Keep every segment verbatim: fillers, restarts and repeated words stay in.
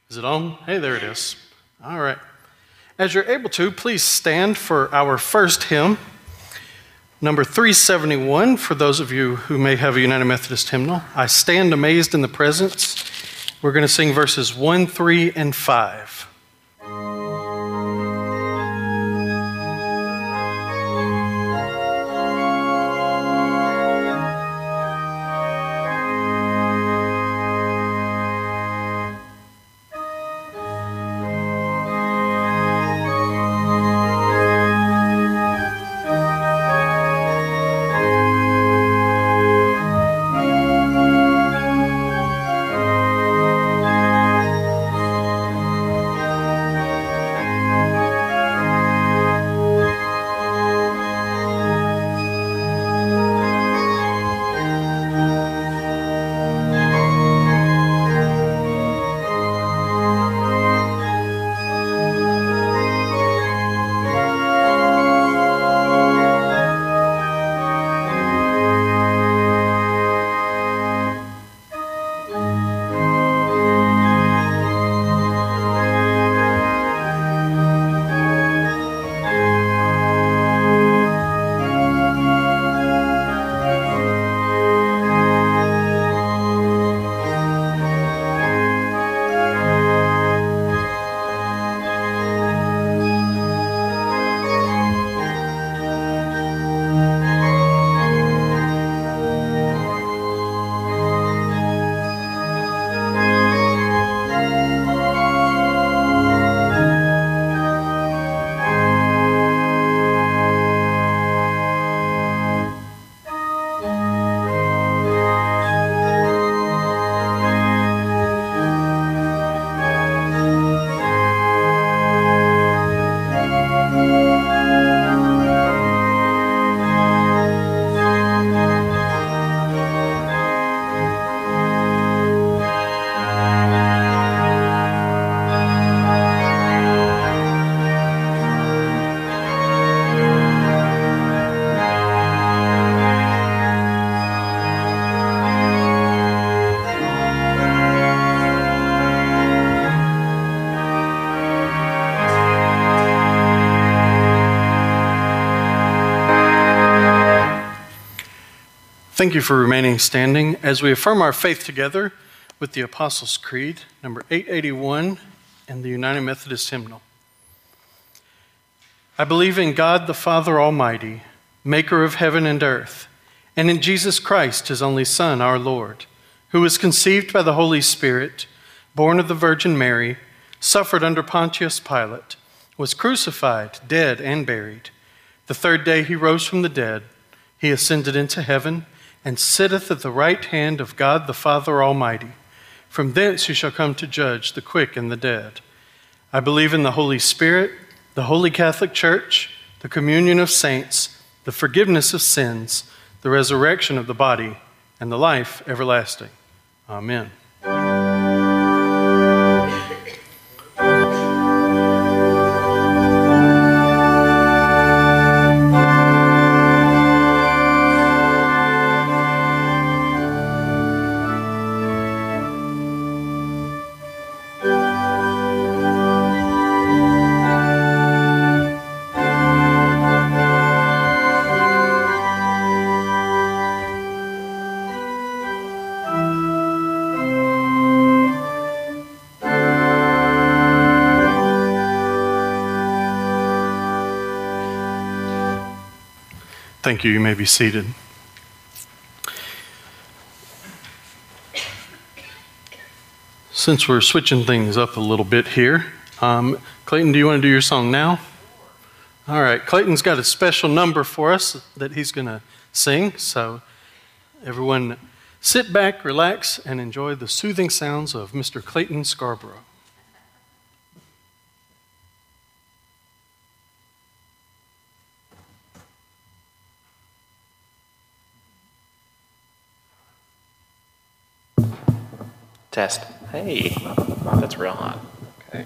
Is it on? Hey, there it is. All right. As you're able to, please stand for our first hymn, number three seventy-one, for those of you who may have a United Methodist hymnal. I Stand Amazed in the Presence. We're going to sing verses one, three, and five. Thank you for remaining standing as we affirm our faith together with the Apostles' Creed, number eight eighty-one, and the United Methodist hymnal. I believe in God the Father Almighty, maker of heaven and earth, and in Jesus Christ, his only Son, our Lord, who was conceived by the Holy Spirit, born of the Virgin Mary, suffered under Pontius Pilate, was crucified, dead, and buried. The third day he rose from the dead. He ascended into heaven and sitteth at the right hand of God the Father Almighty. From thence he shall come to judge the quick and the dead. I believe in the Holy Spirit, the Holy Catholic Church, the communion of saints, the forgiveness of sins, the resurrection of the body, and the life everlasting. Amen. Thank you. You may be seated. Since we're switching things up a little bit here, um, Clayton, do you want to do your song now? All right. Clayton's got a special number for us that he's going to sing. So everyone sit back, relax, and enjoy the soothing sounds of Mister Clayton Scarborough. Test. Hey, that's real hot. Okay.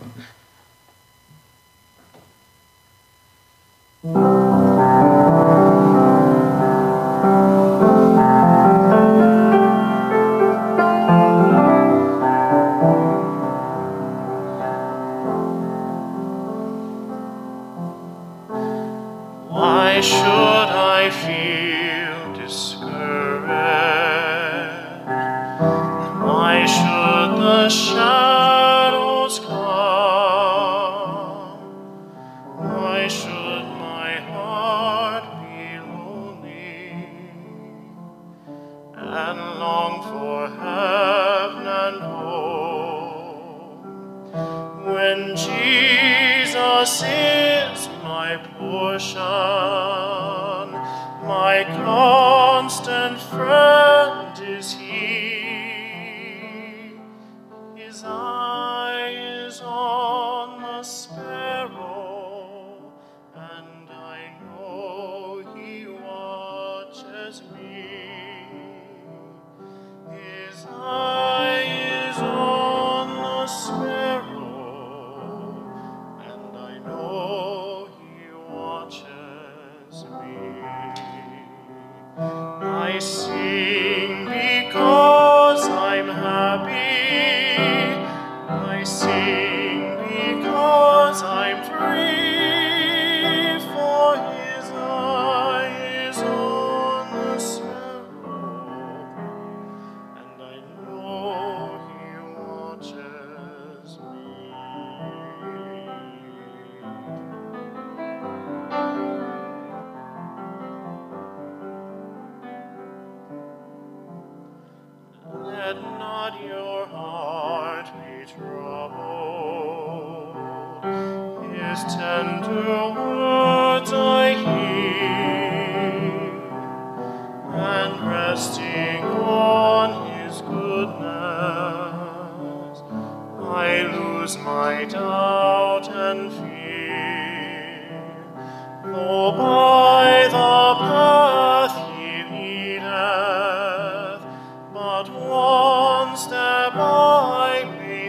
His tender words I hear, and resting on His goodness, I lose my doubt and fear. Though by the path He leadeth, but one step I may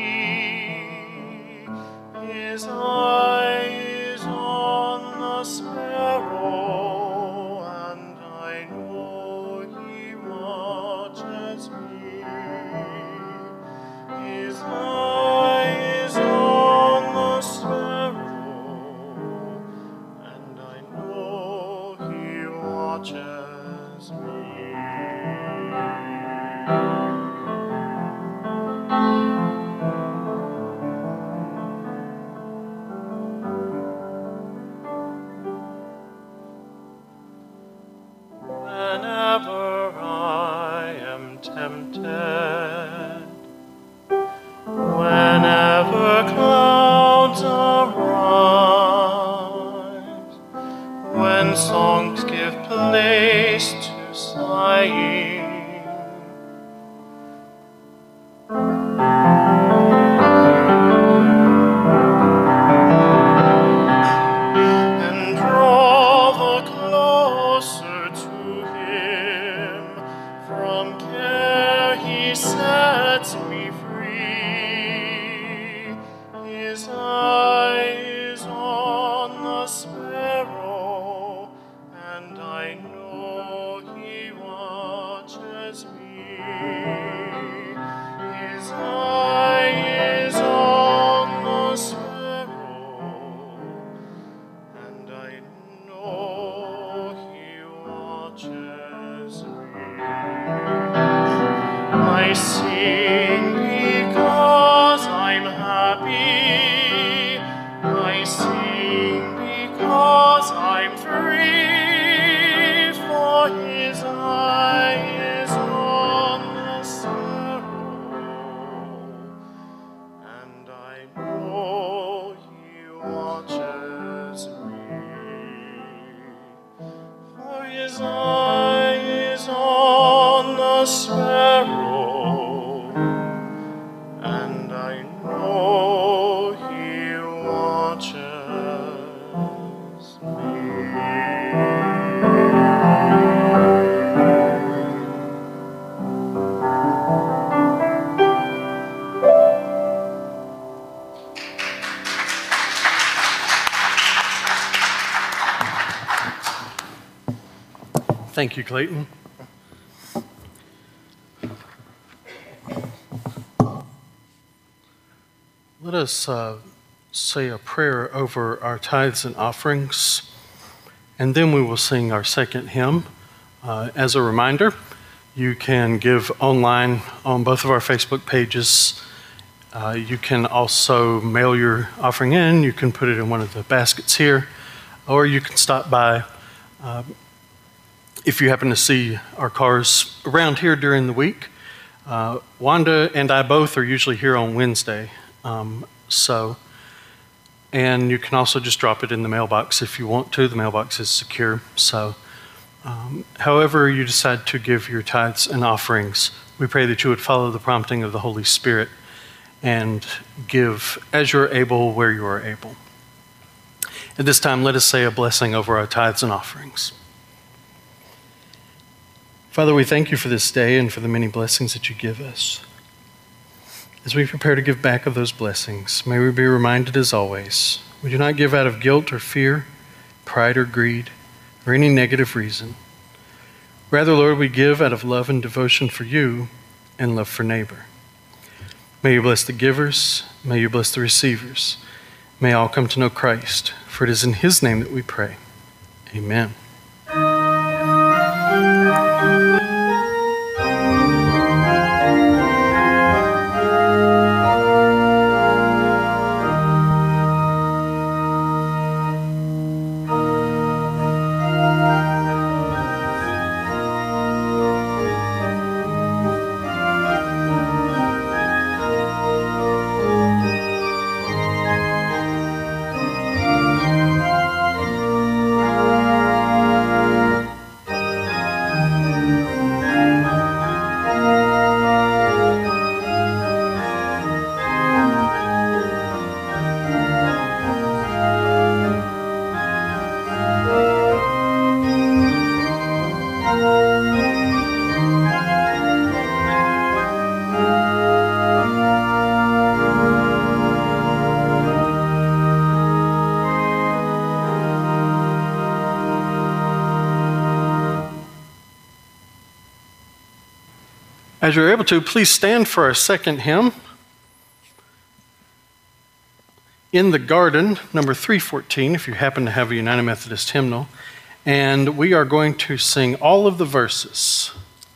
see, His eye is on the sparrow, and I know He watches me. His eye is on the sparrow, and I know He watches me. Whenever I am tempted, whenever clouds arise, when songs give place to sighing, and draw the closer to Him, from care He sets me free. His eye is on the sparrow, and I know He watches me. His eye is on the sparrow, and I know He watches me. I sing because I'm happy. I sing because I'm free. For His eye is on the sparrow, and I know He watches me. For His eye is on the sparrow, and I know He watches me. Thank you, Clayton. Let us uh, say a prayer over our tithes and offerings, and then we will sing our second hymn. Uh, as a reminder, you can give online on both of our Facebook pages. Uh, you can also mail your offering in. You can put it in one of the baskets here, or you can stop by. Uh, if you happen to see our cars around here during the week, uh, Wanda and I both are usually here on Wednesday. Um, so, and you can also just drop it in the mailbox if you want to. The mailbox is secure. So, um, however you decide to give your tithes and offerings, we pray that you would follow the prompting of the Holy Spirit and give as you're able, where you are able. At this time, let us say a blessing over our tithes and offerings. Father, we thank you for this day and for the many blessings that you give us. As we prepare to give back of those blessings, may we be reminded as always, we do not give out of guilt or fear, pride or greed, or any negative reason. Rather, Lord, we give out of love and devotion for you and love for neighbor. May you bless the givers, may you bless the receivers. May all come to know Christ, for it is in his name that we pray. Amen. As you're able to, please stand for our second hymn. In the Garden, number three fourteen, if you happen to have a United Methodist hymnal. And we are going to sing all of the verses.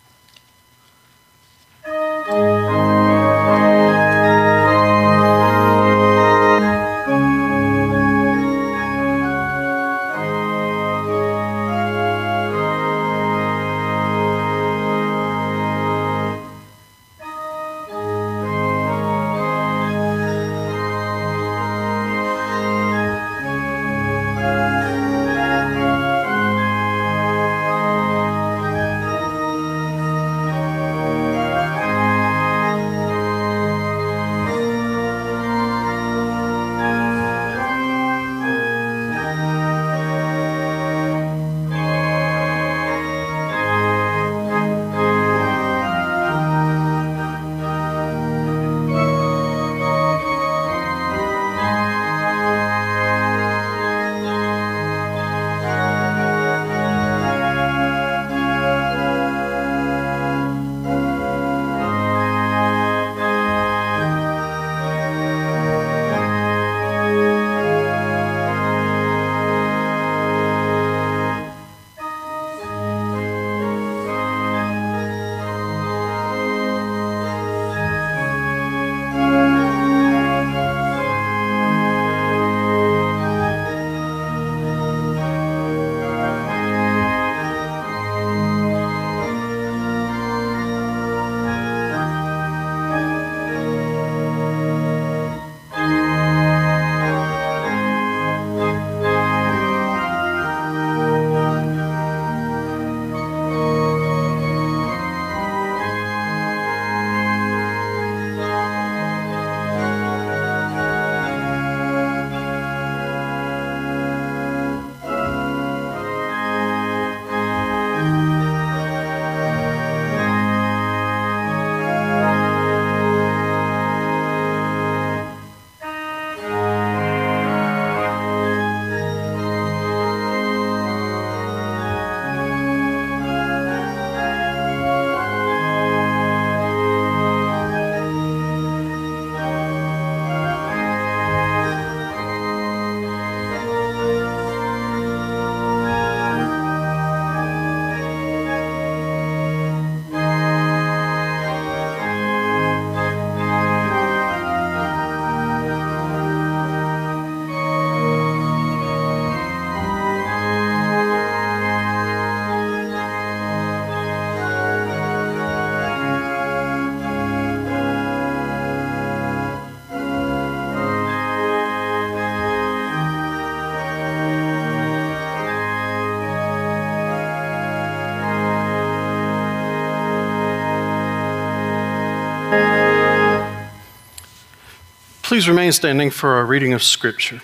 Please remain standing for our reading of Scripture.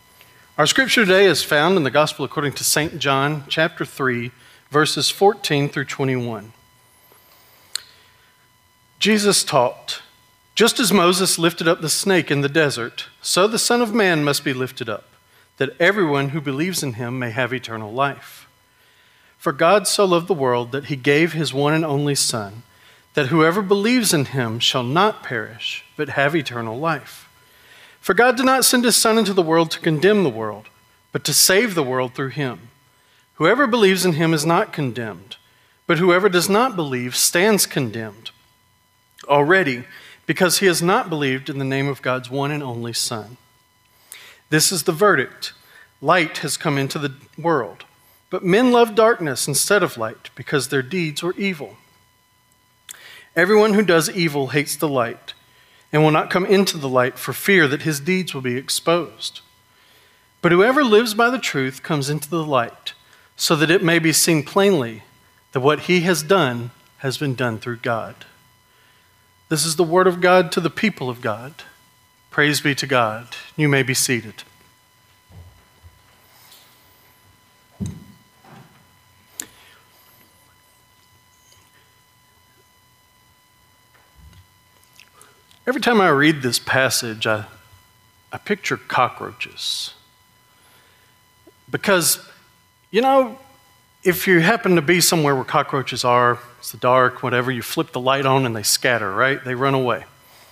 Our Scripture today is found in the Gospel according to Saint John, chapter three, verses fourteen through twenty-one. Jesus taught, "Just as Moses lifted up the snake in the desert, so the Son of Man must be lifted up, that everyone who believes in him may have eternal life. For God so loved the world that he gave his one and only Son, that whoever believes in him shall not perish, but have eternal life. For God did not send his Son into the world to condemn the world, but to save the world through him. Whoever believes in him is not condemned, but whoever does not believe stands condemned already, because he has not believed in the name of God's one and only Son. This is the verdict. Light has come into the world, but men love darkness instead of light, because their deeds were evil. Everyone who does evil hates the light, and will not come into the light for fear that his deeds will be exposed. But whoever lives by the truth comes into the light, so that it may be seen plainly that what he has done has been done through God." This is the word of God to the people of God. Praise be to God. You may be seated. Every time I read this passage, I, I picture cockroaches. Because, you know, if you happen to be somewhere where cockroaches are, it's the dark, whatever, you flip the light on and they scatter, right? They run away.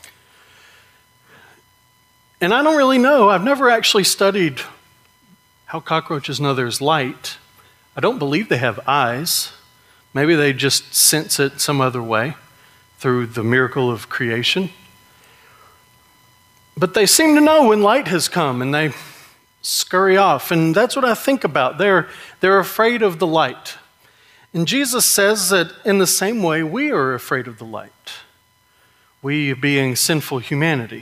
And I don't really know. I've never actually studied how cockroaches know there's light. I don't believe they have eyes. Maybe they just sense it some other way through the miracle of creation. But they seem to know when light has come and they scurry off. And that's what I think about. They're, they're afraid of the light. And Jesus says that in the same way we are afraid of the light, we being sinful humanity.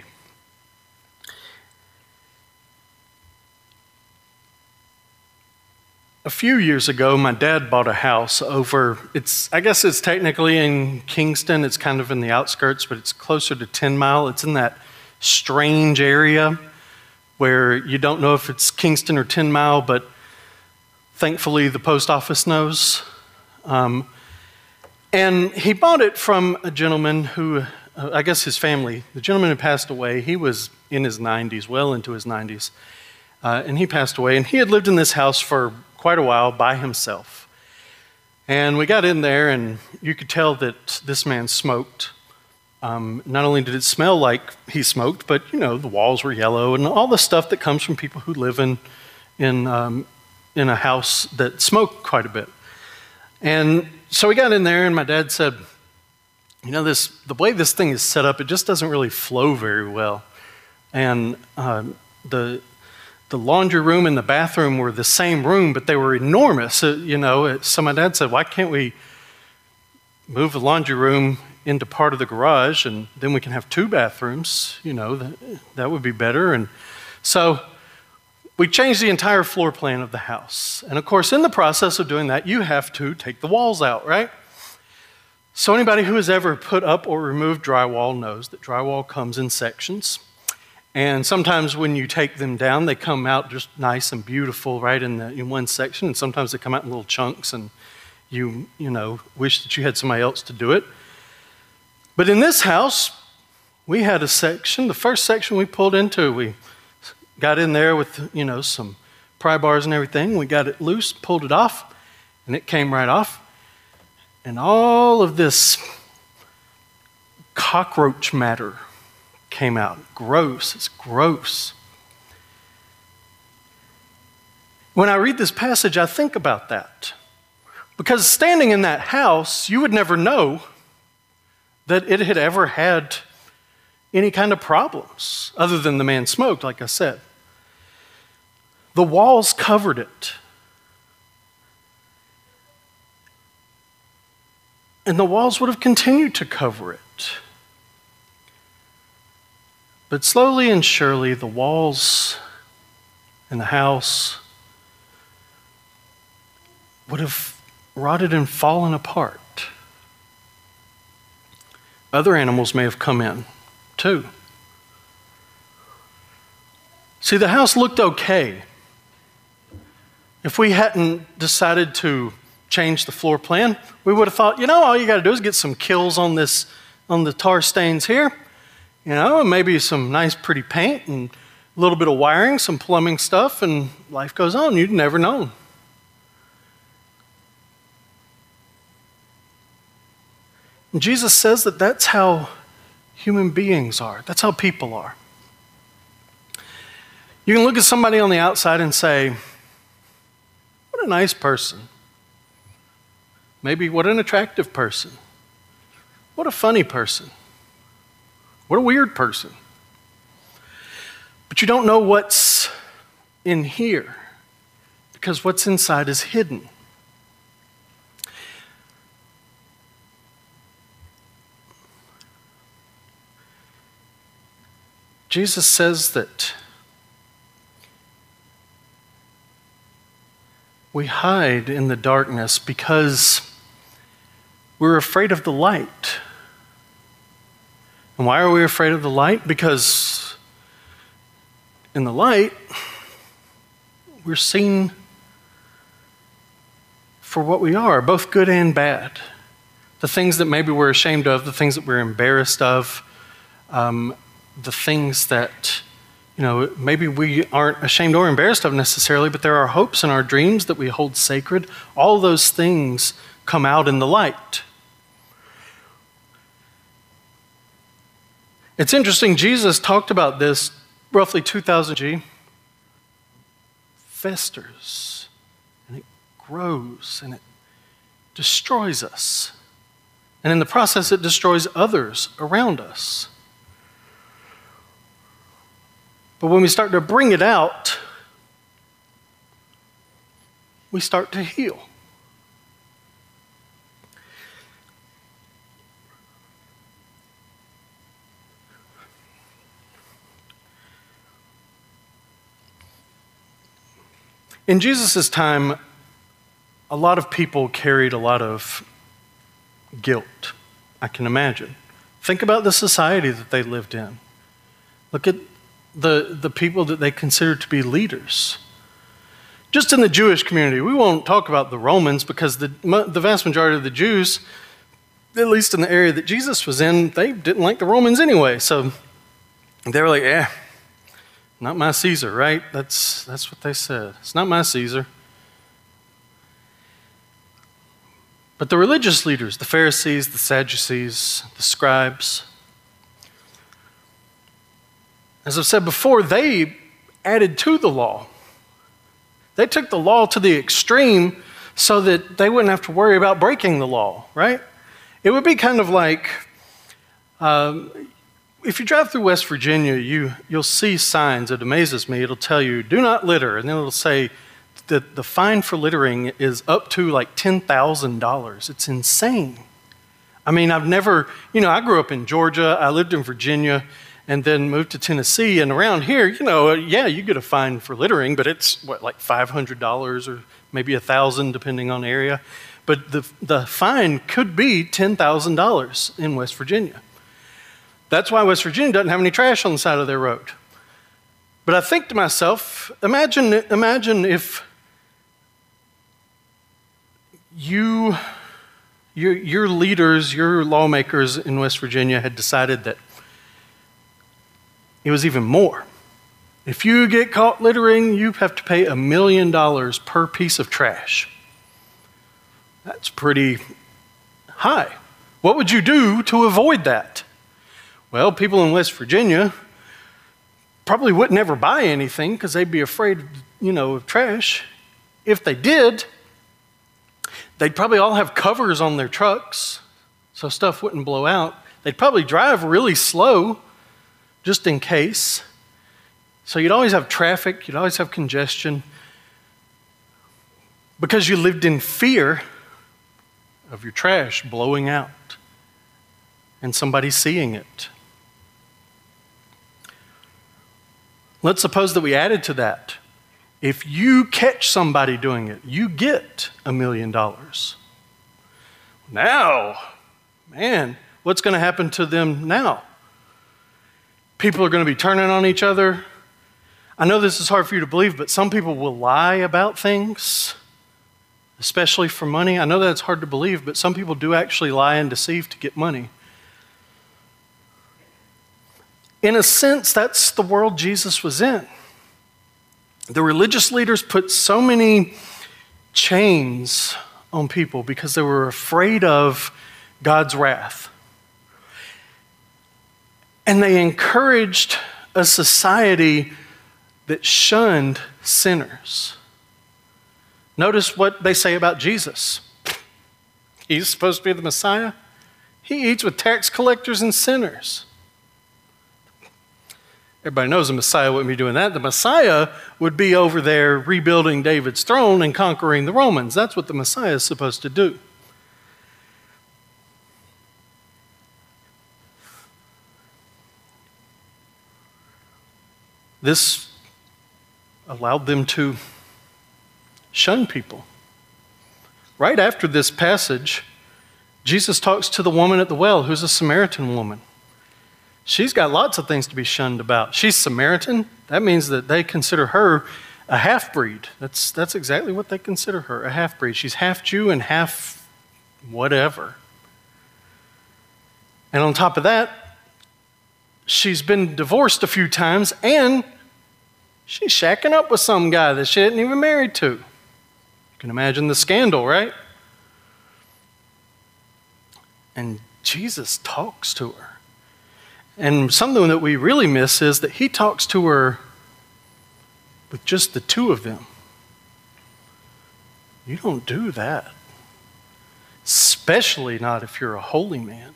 A few years ago, my dad bought a house over, it's, I guess it's technically in Kingston. It's kind of in the outskirts, but it's closer to ten mile. It's in that strange area where you don't know if it's Kingston or ten mile, but thankfully the post office knows. Um, and he bought it from a gentleman who, uh, I guess his family, the gentleman who passed away, he was in his nineties, well into his nineties. Uh, and he passed away, and he had lived in this house for quite a while by himself. And we got in there, and you could tell that this man smoked. Um, not only did it smell like he smoked, but, you know, the walls were yellow and all the stuff that comes from people who live in, in, um, in a house that smoke quite a bit. And so we got in there, and my dad said, you know, this the way this thing is set up, it just doesn't really flow very well. And um, the... The laundry room and the bathroom were the same room, but they were enormous. Uh, you know, so my dad said, why can't we move the laundry room into part of the garage and then we can have two bathrooms? You know, that, that would be better. And so we changed the entire floor plan of the house. And of course, in the process of doing that, you have to take the walls out, right? So anybody who has ever put up or removed drywall knows that drywall comes in sections. And sometimes when you take them down, they come out just nice and beautiful right in, the, in one section. And sometimes they come out in little chunks and you, you know, wish that you had somebody else to do it. But in this house, we had a section. The first section we pulled into, we got in there with, you know, some pry bars and everything. We got it loose, pulled it off, and it came right off. And all of this cockroach matter came out. Gross. It's gross. When I read this passage, I think about that. Because standing in that house, you would never know that it had ever had any kind of problems, other than the man smoked, like I said. The walls covered it. And the walls would have continued to cover it. But slowly and surely, the walls in the house would have rotted and fallen apart. Other animals may have come in, too. See, the house looked okay. If we hadn't decided to change the floor plan, we would have thought, you know, all you got to do is get some kills on this, on the tar stains here. You know, and maybe some nice pretty paint and a little bit of wiring, some plumbing stuff, and life goes on. You'd never known. And Jesus says that that's how human beings are. That's how people are. You can look at somebody on the outside and say, what a nice person. Maybe what an attractive person. What a funny person. What a weird person. But you don't know what's in here because what's inside is hidden. Jesus says that we hide in the darkness because we're afraid of the light. And why are we afraid of the light? Because in the light, we're seen for what we are, both good and bad. The things that maybe we're ashamed of, the things that we're embarrassed of, um, the things that you know, maybe we aren't ashamed or embarrassed of necessarily, but there are hopes in our dreams that we hold sacred. All those things come out in the light. It's interesting, Jesus talked about this roughly two thousand G. Festers, and it grows, and it destroys us. And in the process, it destroys others around us. But when we start to bring it out, we start to heal. In Jesus' time, a lot of people carried a lot of guilt, I can imagine. Think about the society that they lived in. Look at the, the people that they considered to be leaders. Just in the Jewish community, we won't talk about the Romans because the, the vast majority of the Jews, at least in the area that Jesus was in, they didn't like the Romans anyway. So they were like, eh. Not my Caesar, right? That's that's what they said. It's not my Caesar. But the religious leaders, the Pharisees, the Sadducees, the scribes, as I've said before, they added to the law. They took the law to the extreme so that they wouldn't have to worry about breaking the law, right? It would be kind of like, um, if you drive through West Virginia, you, you'll see signs. It amazes me. It'll tell you, do not litter. And then it'll say that the fine for littering is up to like ten thousand dollars. It's insane. I mean, I've never, you know, I grew up in Georgia. I lived in Virginia and then moved to Tennessee. And around here, you know, yeah, you get a fine for littering, but it's what, like five hundred dollars or maybe one thousand dollars depending on the area. But the, the fine could be ten thousand dollars in West Virginia. That's why West Virginia doesn't have any trash on the side of their road. But I think to myself, imagine, imagine if you, your, your leaders, your lawmakers in West Virginia had decided that it was even more. If you get caught littering, you have to pay a million dollars per piece of trash. That's pretty high. What would you do to avoid that? Well, people in West Virginia probably wouldn't ever buy anything because they'd be afraid, you know, of trash. If they did, they'd probably all have covers on their trucks so stuff wouldn't blow out. They'd probably drive really slow just in case. So you'd always have traffic, you'd always have congestion because you lived in fear of your trash blowing out and somebody seeing it. Let's suppose that we added to that. If you catch somebody doing it, you get a million dollars. Now, man, what's going to happen to them now? People are going to be turning on each other. I know this is hard for you to believe, but some people will lie about things, especially for money. I know that's hard to believe, but some people do actually lie and deceive to get money. In a sense, that's the world Jesus was in. The religious leaders put so many chains on people because they were afraid of God's wrath. And they encouraged a society that shunned sinners. Notice what they say about Jesus. He's supposed to be the Messiah. He eats with tax collectors and sinners. Everybody knows the Messiah wouldn't be doing that. The Messiah would be over there rebuilding David's throne and conquering the Romans. That's what the Messiah is supposed to do. This allowed them to shun people. Right after this passage, Jesus talks to the woman at the well, who's a Samaritan woman. She's got lots of things to be shunned about. She's Samaritan. That means that they consider her a half-breed. That's, that's exactly what they consider her, a half-breed. She's half Jew and half whatever. And on top of that, she's been divorced a few times, and She's shacking up with some guy that she isn't even married to. You can imagine the scandal, right? And Jesus talks to her. And something that we really miss is that he talks to her with just the two of them. You don't do that. Especially not if you're a holy man.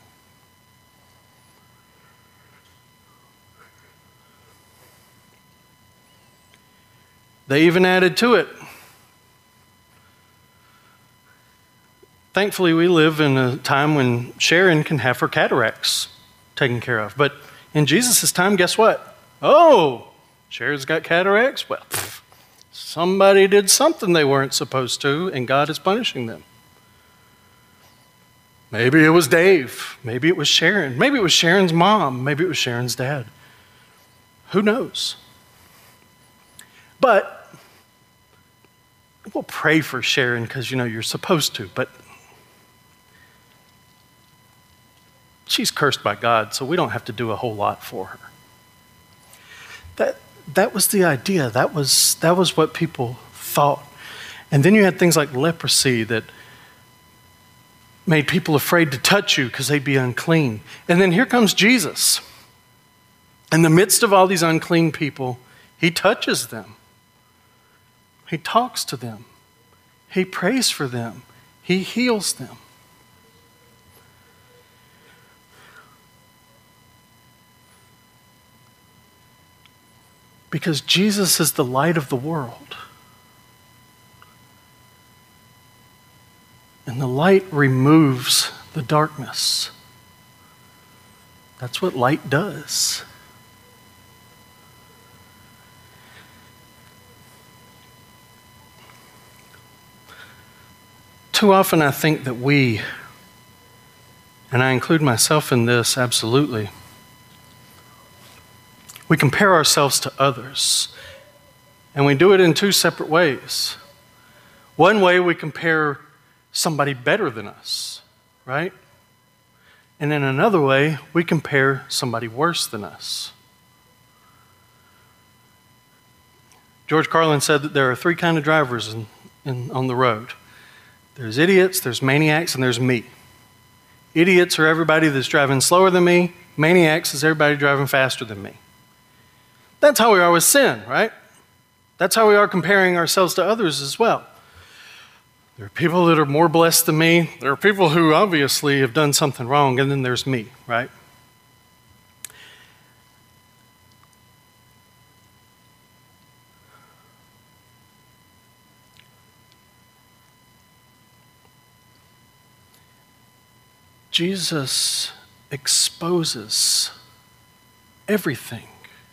They even added to it. Thankfully, we live in a time when Sharon can have her cataracts taken care of. But in Jesus' time, guess what? Oh, Sharon's got cataracts? Well, pff, somebody did something they weren't supposed to, and God is punishing them. Maybe it was Dave. Maybe it was Sharon. Maybe it was Sharon's mom. Maybe it was Sharon's dad. Who knows? But we'll pray for Sharon because, you know, you're supposed to, but she's cursed by God, so we don't have to do a whole lot for her. That that was the idea. That was that was what people thought. And then you had things like leprosy that made people afraid to touch you because they'd be unclean. And then here comes Jesus. In the midst of all these unclean people, he touches them. He talks to them. He prays for them. He heals them. Because Jesus is the light of the world. And the light removes the darkness. That's what light does. Too often I think that we, and I include myself in this absolutely, we compare ourselves to others. And we do it in two separate ways. One way, we compare somebody better than us, right? And in another way, we compare somebody worse than us. George Carlin said that there are three kinds of drivers in, in, on the road. There's idiots, there's maniacs, and there's me. Idiots are everybody that's driving slower than me. Maniacs is everybody driving faster than me. That's how we are with sin, right? That's how we are comparing ourselves to others as well. There are people that are more blessed than me. There are people who obviously have done something wrong, and then there's me, right? Jesus exposes everything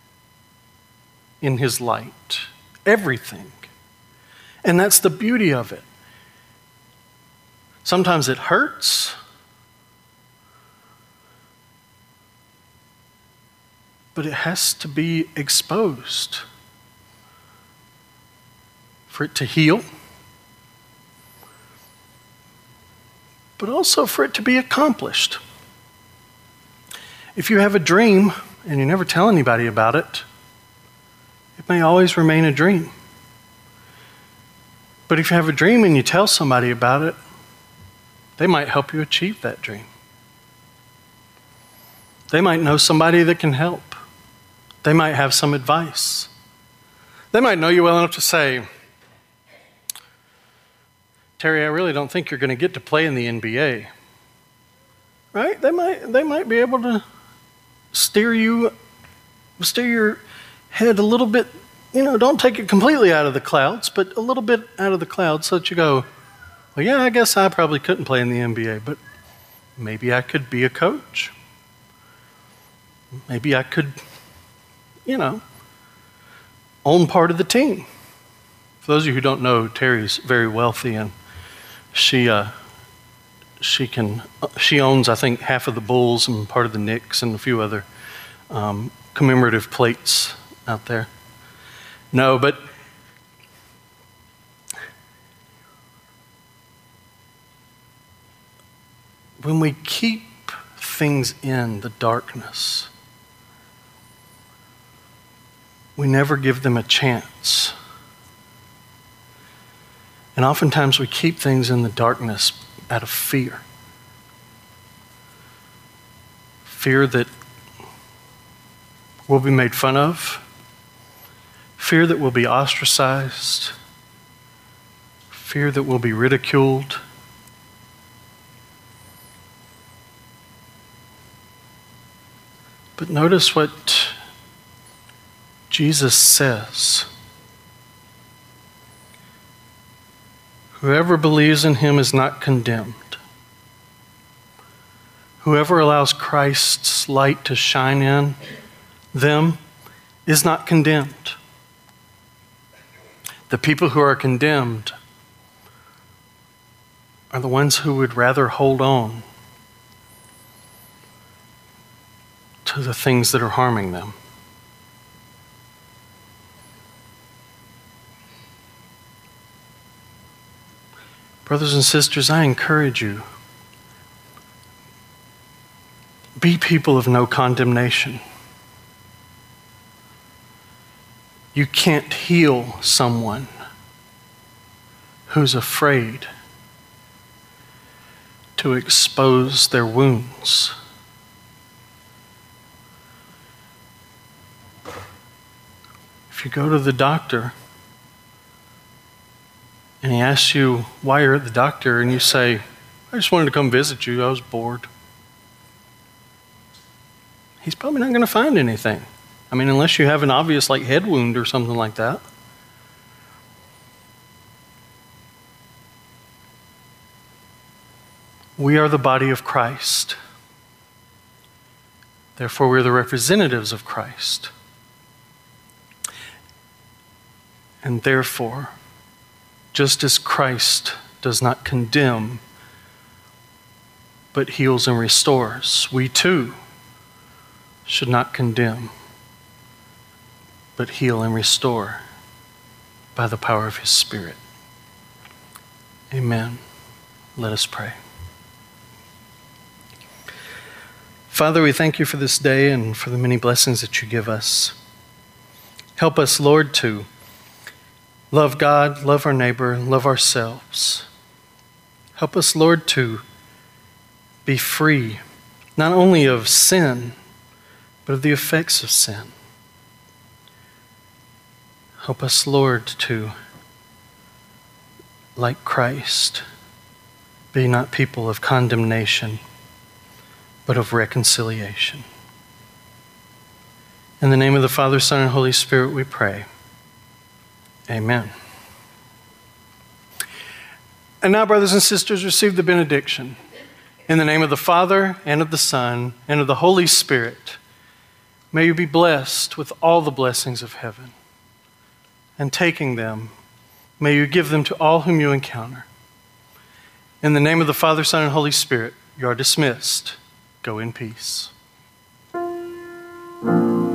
in his light. Everything. And that's the beauty of it. Sometimes it hurts. But it has to be exposed for it to heal. But also for it to be accomplished. If you have a dream and you never tell anybody about it, it may always remain a dream. But if you have a dream and you tell somebody about it, they might help you achieve that dream. They might know somebody that can help. They might have some advice. They might know you well enough to say, Terry, I really don't think you're going to get to play in the N B A. Right? They might they might be able to steer you, steer your head a little bit, you know, don't take it completely out of the clouds, but a little bit out of the clouds so that you go, well, yeah, I guess I probably couldn't play in the N B A, but maybe I could be a coach. Maybe I could, you know, own part of the team. For those of you who don't know, Terry's very wealthy, and she uh, she can she owns, I think, half of the Bulls and part of the Knicks and a few other um, commemorative plates out there. No, but when we keep things in the darkness, we never give them a chance. And oftentimes we keep things in the darkness out of fear. Fear that we'll be made fun of. Fear that we'll be ostracized. Fear that we'll be ridiculed. But notice what Jesus says. Whoever believes in him is not condemned. Whoever allows Christ's light to shine in them is not condemned. The people who are condemned are the ones who would rather hold on to the things that are harming them. Brothers and sisters, I encourage you, be people of no condemnation. You can't heal someone who's afraid to expose their wounds. If you go to the doctor and he asks you why you're at the doctor and you say, I just wanted to come visit you, I was bored, he's probably not going to find anything. I mean, unless you have an obvious like head wound or something like that. We are the body of Christ. Therefore, we're the representatives of Christ. And therefore, just as Christ does not condemn, but heals and restores, we too should not condemn, but heal and restore by the power of his Spirit. Amen. Let us pray. Father, we thank you for this day and for the many blessings that you give us. Help us, Lord, to love God, love our neighbor, love ourselves. Help us, Lord, to be free, not only of sin, but of the effects of sin. Help us, Lord, to, like Christ, be not people of condemnation, but of reconciliation. In the name of the Father, Son, and Holy Spirit, we pray. Amen. And now, brothers and sisters, receive the benediction. In the name of the Father, and of the Son, and of the Holy Spirit, may you be blessed with all the blessings of heaven. And taking them, may you give them to all whom you encounter. In the name of the Father, Son, and Holy Spirit, you are dismissed. Go in peace.